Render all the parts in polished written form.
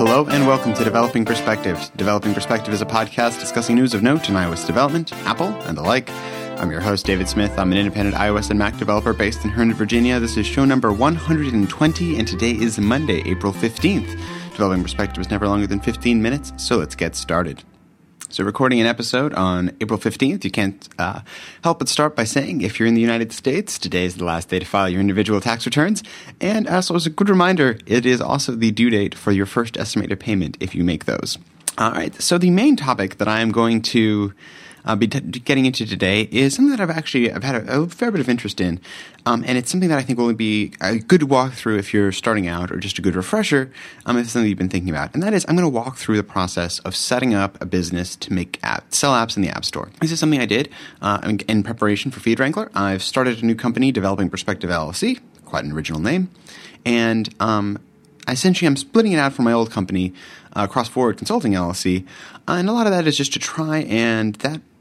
Hello and welcome to Developing Perspectives. Developing Perspective is a podcast discussing news of note in iOS development, Apple, and the like. I'm your host, David Smith. I'm an independent iOS and Mac developer based in Herndon, Virginia. This is show number 120, and today is Monday, April 15th. Developing Perspective is never longer than 15 minutes, so let's get started. So recording an episode on April 15th, you can't help but start by saying if you're in the United States, today is the last day to file your individual tax returns. And also as a good reminder, it is also the due date for your first estimated payment if you make those. All right, so the main topic that I am going to be getting into today is something that I've had a fair bit of interest in, and it's something that I think will be a good walkthrough if you're starting out, or just a good refresher if it's something you've been thinking about. And that is, I'm going to walk through the process of setting up a business to sell apps in the App Store. This is something I did in preparation for Feed Wrangler. I've started a new company, Developing Perspective LLC, quite an original name, and essentially, I'm splitting it out from my old company, CrossForward Consulting LLC, and a lot of that is just to try and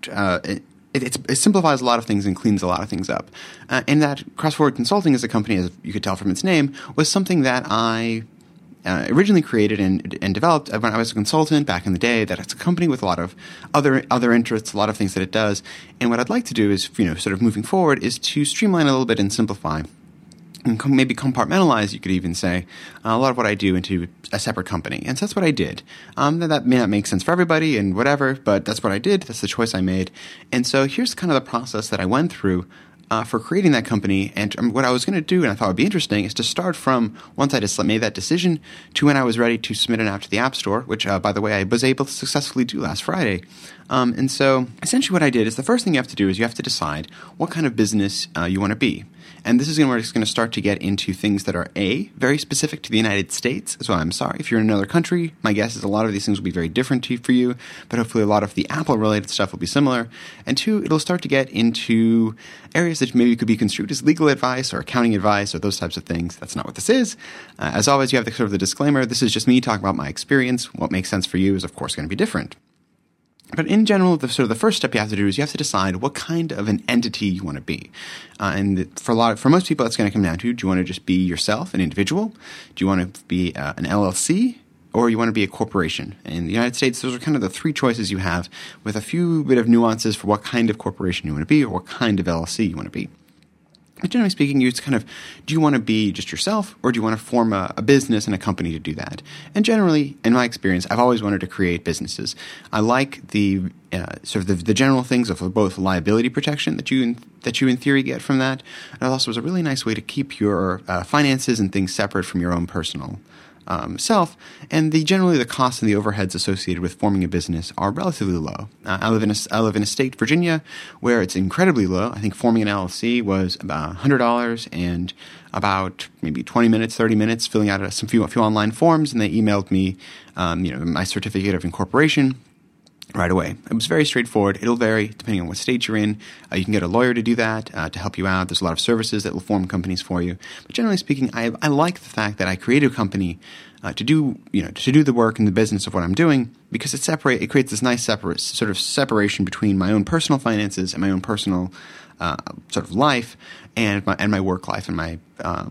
it simplifies a lot of things and cleans a lot of things up. And that CrossForward Consulting as a company, as you could tell from its name, was something that I originally created and developed when I was a consultant back in the day. That it's a company with a lot of other interests, a lot of things that it does. And what I'd like to do is, sort of moving forward, is to streamline a little bit and simplify. And maybe compartmentalize, you could even say, a lot of what I do into a separate company. And so that's what I did. That may not make sense for everybody and whatever, but that's what I did. That's the choice I made. And so here's kind of the process that I went through for creating that company. And what I was going to do, and I thought would be interesting, is to start from once I just made that decision to when I was ready to submit an app to the App Store, which, by the way, I was able to successfully do last Friday. And so essentially what I did is the first thing you have to do is you have to decide what kind of business you want to be. And this is where it's going to start to get into things that are very specific to the United States. So I'm sorry if you're in another country. My guess is a lot of these things will be very different for you, but hopefully a lot of the Apple-related stuff will be similar. And two, it'll start to get into areas that maybe could be construed as legal advice or accounting advice or those types of things. That's not what this is. As always, you have the disclaimer. This is just me talking about my experience. What makes sense for you is, of course, going to be different. But in general, the first step you have to do is you have to decide what kind of an entity you want to be. And for most people, it's going to come down to, do you want to just be yourself, an individual? Do you want to be an LLC? Or you want to be a corporation? In the United States, those are kind of the three choices you have, with a few bit of nuances for what kind of corporation you want to be or what kind of LLC you want to be. But generally speaking, it's kind of, do you want to be just yourself, or do you want to form a business and a company to do that? And generally, in my experience, I've always wanted to create businesses. I like the the general things of both liability protection that you in theory get from that, and it also is a really nice way to keep your finances and things separate from your own personal self, and generally the costs and the overheads associated with forming a business are relatively low. I live in a state, Virginia, where it's incredibly low. I think forming an LLC was about $100 and about maybe 20 minutes, 30 minutes filling out a few online forms, and they emailed me my certificate of incorporation right away. It was very straightforward. It'll vary depending on what state you're in. You can get a lawyer to do that, to help you out. There's a lot of services that will form companies for you. But generally speaking, I like the fact that I created a company to do the work and the business of what I'm doing, because it creates this nice separation between my own personal finances and my own personal life and my work life and my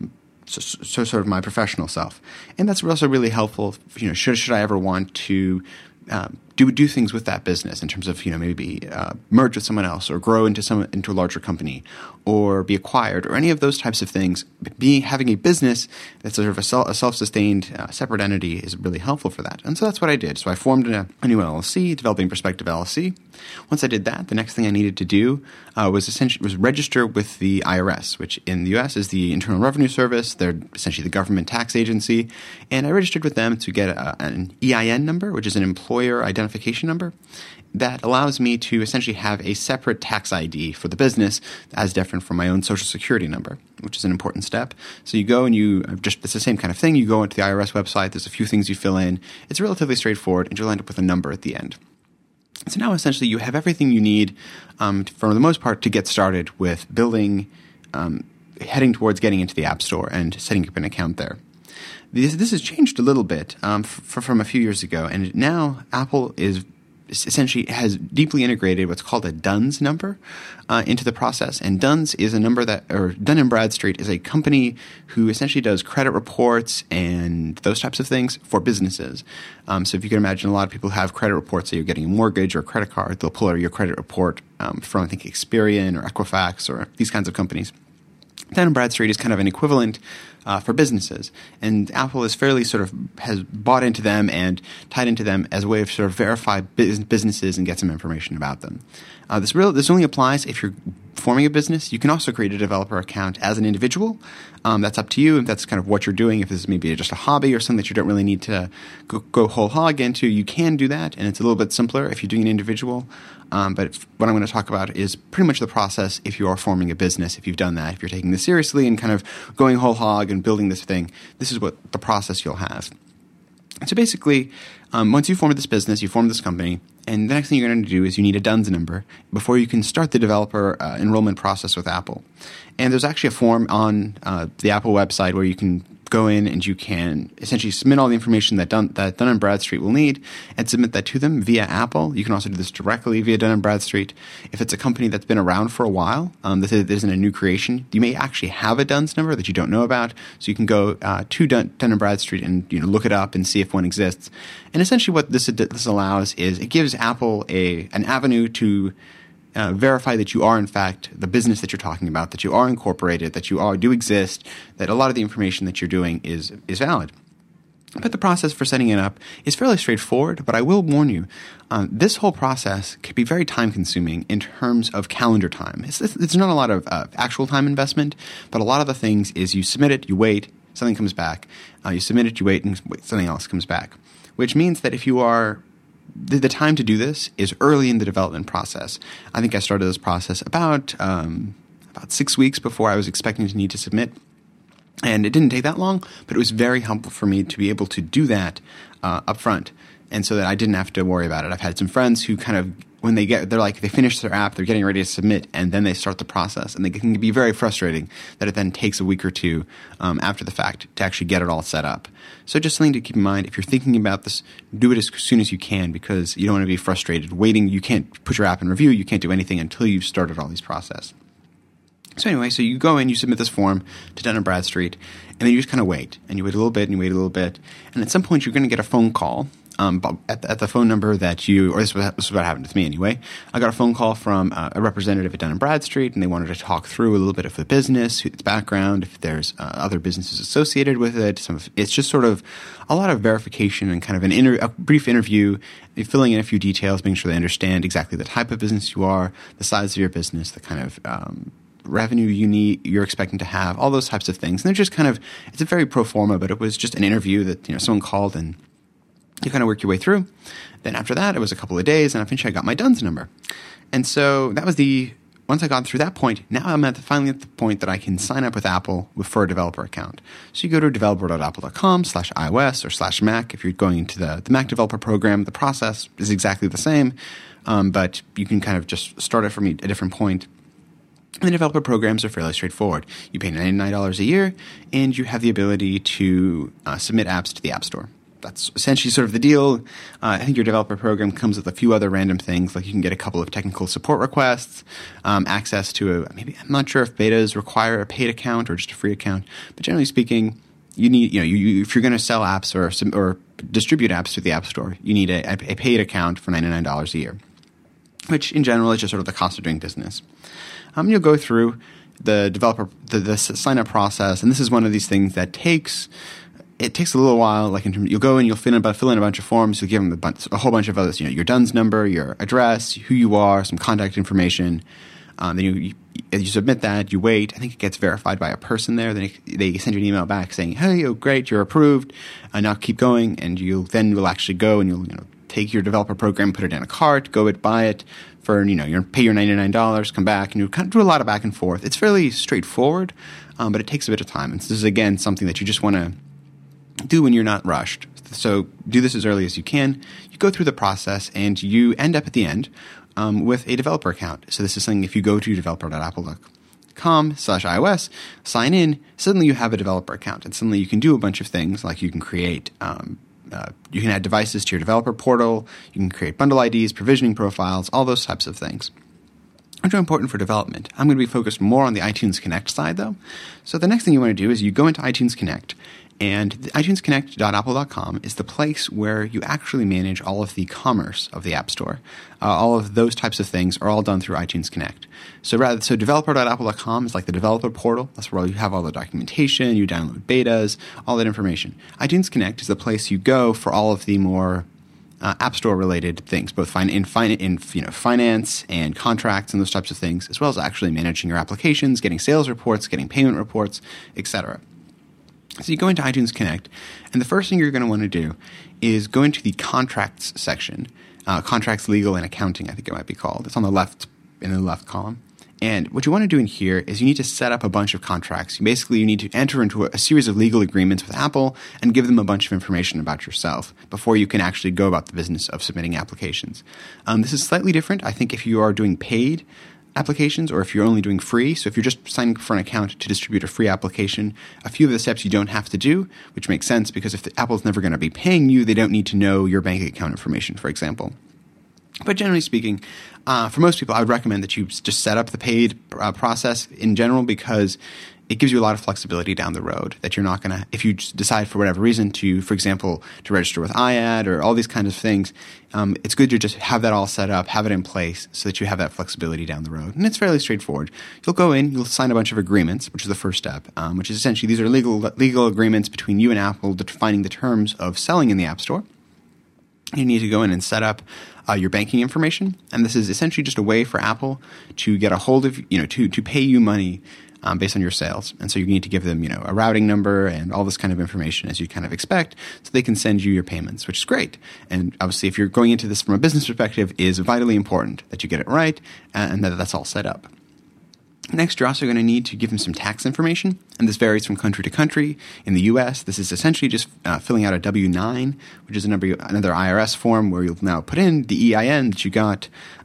my professional self. And that's also really helpful. Should I ever want to do things with that business in terms of maybe merge with someone else or grow into a larger company or be acquired or any of those types of things. Having a business that's sort of a self-sustained separate entity is really helpful for that. And so that's what I did. So I formed a new LLC, Developing Perspective LLC. Once I did that, the next thing I needed to do was register with the IRS, which in the U.S. is the Internal Revenue Service. They're essentially the government tax agency. And I registered with them to get an EIN number, which is an employer identification number, that allows me to essentially have a separate tax ID for the business as different from my own Social Security number, which is an important step. So you go and it's the same kind of thing. You go into the IRS website. There's a few things you fill in. It's relatively straightforward, and you'll end up with a number at the end. So now essentially you have everything you need for the most part to get started with building, heading towards getting into the App Store and setting up an account there. This has changed a little bit from a few years ago, and now Apple is essentially has deeply integrated what's called a DUNS number into the process. And DUNS is a number or Dun & Bradstreet is a company who essentially does credit reports and those types of things for businesses. So if you can imagine, a lot of people have credit reports. Say you're getting a mortgage or a credit card, they'll pull out your credit report from, I think, Experian or Equifax or these kinds of companies. Dun & Bradstreet is kind of an equivalent for businesses, and Apple is fairly has bought into them and tied into them as a way of verify businesses and get some information about them. This only applies if you're forming a business. You can also create a developer account as an individual. That's up to you. If that's kind of what you're doing, if this is maybe just a hobby or something that you don't really need to go whole hog into, you can do that, and it's a little bit simpler if you're doing an individual. But what I'm going to talk about is pretty much the process if you are forming a business. If you've done that, if you're taking this seriously and kind of going whole hog and building this thing, this is what the process you'll have. So basically, once you form this business, you form this company, and the next thing you're going to do is you need a DUNS number before you can start the developer enrollment process with Apple. And there's actually a form on the Apple website where you can go in and you can essentially submit all the information that Dun & Bradstreet will need and submit that to them via Apple. You can also do this directly via Dun & Bradstreet. If it's a company that's been around for a while, this isn't a new creation, you may actually have a DUNS number that you don't know about. So you can go to Dun & Bradstreet and look it up and see if one exists. And essentially what this allows is it gives Apple an avenue to verify that you are, in fact, the business that you're talking about, that you are incorporated, that you do exist, that a lot of the information that you're doing is valid. But the process for setting it up is fairly straightforward, but I will warn you, this whole process can be very time-consuming in terms of calendar time. It's not a lot of actual time investment, but a lot of the things is you submit it, you wait, something comes back. You submit it, you wait, and something else comes back, which means that if you are the time to do this is early in the development process. I think I started this process about 6 weeks before I was expecting to need to submit. And it didn't take that long, but it was very helpful for me to be able to do that up front. And so that I didn't have to worry about it. I've had some friends who kind of, when they finish their app, they're getting ready to submit, and then they start the process. And it can be very frustrating that it then takes a week or two after the fact to actually get it all set up. So just something to keep in mind, if you're thinking about this, do it as soon as you can, because you don't want to be frustrated waiting. You can't put your app in review. You can't do anything until you've started all these process. So anyway, so you go in, you submit this form to Dun & Bradstreet, and then you just kind of wait. And you wait a little bit, and you wait a little bit. And at some point, you're going to get a phone call at the phone number that this is what happened with me anyway. I got a phone call from a representative at Dun & Bradstreet, and they wanted to talk through a little bit of the business, its background, if there's other businesses associated with it. It's just sort of a lot of verification and kind of a brief interview, filling in a few details, making sure they understand exactly the type of business you are, the size of your business, the kind of revenue you're expecting to have, all those types of things. And they're just kind of, it's a very pro forma, but it was just an interview that someone called and you kind of work your way through. Then after that, it was a couple of days, and eventually I got my DUNS number. And so that was once I got through that point, now I'm finally at the point that I can sign up with Apple for a developer account. So you go to developer.apple.com/iOS or /Mac. If you're going into the Mac developer program, the process is exactly the same, but you can kind of just start it from a different point. And the developer programs are fairly straightforward. You pay $99 a year, and you have the ability to submit apps to the App Store. That's essentially sort of the deal. I think your developer program comes with a few other random things, like you can get a couple of technical support requests, access to maybe, I'm not sure if betas require a paid account or just a free account, but generally speaking, you need, if you're going to sell apps or distribute apps to the App Store, you need a paid account for $99 a year, which in general is just sort of the cost of doing business. You'll go through the developer, the sign-up process, and this is one of these things that takes a little while. Like you'll go and you'll fill in a bunch of forms. You'll give them a whole bunch of others. Your DUNS number, your address, who you are, some contact information. Then you submit that. You wait. I think it gets verified by a person there. Then they send you an email back saying, "Hey, great, you're approved. Now keep going." And you'll actually go and you'll take your developer program, put it in a cart, go buy it for you pay your $99, come back, and you kind of do a lot of back and forth. It's fairly straightforward, but it takes a bit of time. And this is again something that you just want to do when you're not rushed. So do this as early as you can. You go through the process, and you end up at the end with a developer account. So this is something, if you go to developer.apple.com/iOS, sign in, suddenly you have a developer account. And suddenly you can do a bunch of things, like you can create You can add devices to your developer portal. You can create bundle IDs, provisioning profiles, all those types of things. Which are important for development. I'm going to be focused more on the iTunes Connect side, though. So the next thing you want to do is you go into iTunes Connect, and iTunesConnect.apple.com is the place where you actually manage all of the commerce of the App Store. All of those types of things are all done through iTunes Connect. So developer.apple.com is like the developer portal. That's where you have all the documentation, you download betas, all that information. iTunes Connect is the place you go for all of the more App Store related things, both in finance and contracts and those types of things, as well as actually managing your applications, getting sales reports, getting payment reports, etc. So you go into iTunes Connect, and the first thing you're going to want to do is go into the contracts section, contracts, legal, and accounting, I think it might be called. It's on the left, in the left column. And what you want to do in here is you need to set up a bunch of contracts. Basically, you need to enter into a series of legal agreements with Apple and give them a bunch of information about yourself before you can actually go about the business of submitting applications. This is slightly different, I think, if you are doing paid applications or if you're only doing free. So if you're just signing for an account to distribute a free application, a few of the steps you don't have to do, which makes sense because if Apple's never going to be paying you, they don't need to know your bank account information, for example. But generally speaking, for most people, I would recommend that you just set up the paid process in general because it gives you a lot of flexibility down the road that you're not going to, if you decide for whatever reason to, for example, to register with iAd or all these kinds of things, it's good to just have that all set up, have it in place so that you have that flexibility down the road. And it's fairly straightforward. You'll go in, you'll sign a bunch of agreements, which is the first step, which is essentially these are legal agreements between you and Apple defining the terms of selling in the App Store. You need to go in and set up your banking information, and this is essentially just a way for Apple to get a hold of, to pay you money based on your sales. And so you need to give them, a routing number and all this kind of information as you kind of expect so they can send you your payments, which is great. And obviously, if you're going into this from a business perspective, it is vitally important that you get it right and that that's all set up. Next, you're also going to need to give them some tax information, and this varies from country to country. In the U.S., this is essentially just filling out a W-9, which is another IRS form where you'll now put in the EIN that you got,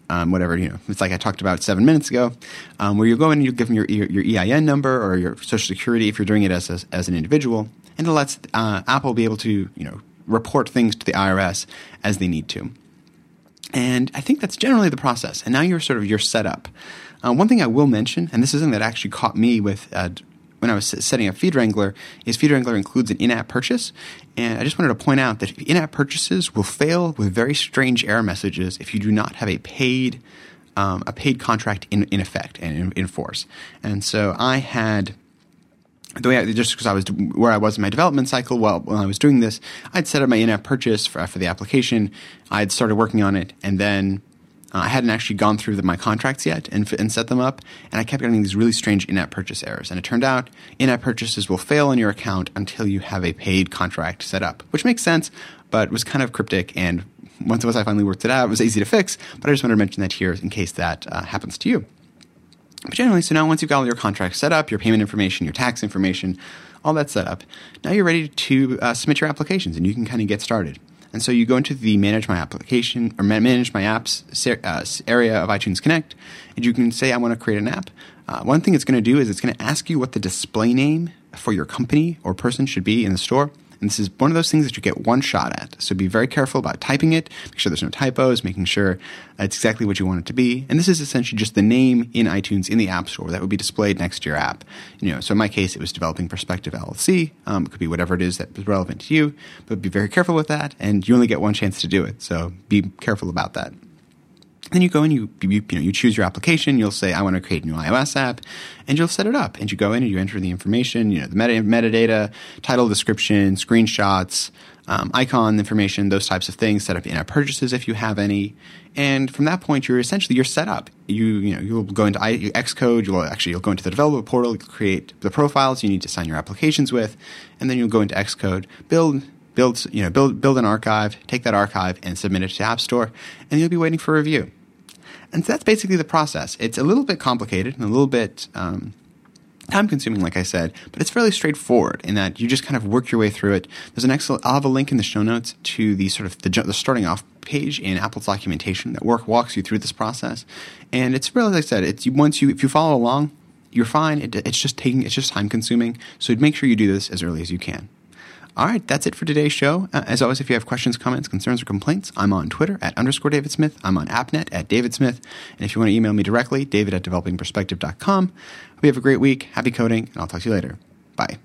it's like I talked about 7 minutes ago, where you'll go in and you'll give them your EIN number or your Social Security if you're doing it as an individual, and it lets Apple be able to, report things to the IRS as they need to. And I think that's generally the process. And now you're set up. One thing I will mention, and this is something that actually caught me with when I was setting up FeedWrangler, is FeedWrangler includes an in-app purchase. And I just wanted to point out that in-app purchases will fail with very strange error messages if you do not have a paid contract in effect and in force. And so I had the way just because I was where I was in my development cycle, when I was doing this, I'd set up my in-app purchase for the application. I'd started working on it, and then I hadn't actually gone through my contracts yet and set them up, and I kept getting these really strange in-app purchase errors. And it turned out in-app purchases will fail on your account until you have a paid contract set up, which makes sense, but was kind of cryptic. And once I finally worked it out, it was easy to fix. But I just wanted to mention that here in case that happens to you. But generally, so now once you've got all your contracts set up, your payment information, your tax information, all that set up, now you're ready to submit your applications, and you can kind of get started. And so you go into the Manage My Application or Manage My Apps area of iTunes Connect, and you can say, I want to create an app. One thing it's going to do is it's going to ask you what the display name for your company or person should be in the store. And this is one of those things that you get one shot at. So be very careful about typing it, make sure there's no typos, making sure it's exactly what you want it to be. And this is essentially just the name in iTunes in the App Store that would be displayed next to your app. So in my case, it was Developing Perspective LLC. It could be whatever it is that is relevant to you, but be very careful with that. And you only get one chance to do it. So be careful about that. Then you go and you choose your application. You'll say, I want to create a new iOS app, and you'll set it up. And you go in and you enter the information, the metadata, title, description, screenshots, icon information, those types of things. Set up in-app purchases if you have any. And from that point, you're set up. You'll go into Xcode. You'll go into the developer portal, you'll create the profiles you need to sign your applications with, and then you'll go into Xcode, build an archive, take that archive and submit it to the App Store, and you'll be waiting for review. And so that's basically the process. It's a little bit complicated and a little bit time-consuming, like I said, but it's fairly straightforward in that you just kind of work your way through it. I'll have a link in the show notes to the the starting off page in Apple's documentation that walks you through this process. And it's really, like I said, if you follow along, you're fine. It's just time-consuming. So make sure you do this as early as you can. All right, that's it for today's show. As always, if you have questions, comments, concerns, or complaints, I'm on Twitter at _DavidSmith. I'm on AppNet at DavidSmith. And if you want to email me directly, david@developingperspective.com. Hope you have a great week. Happy coding, and I'll talk to you later. Bye.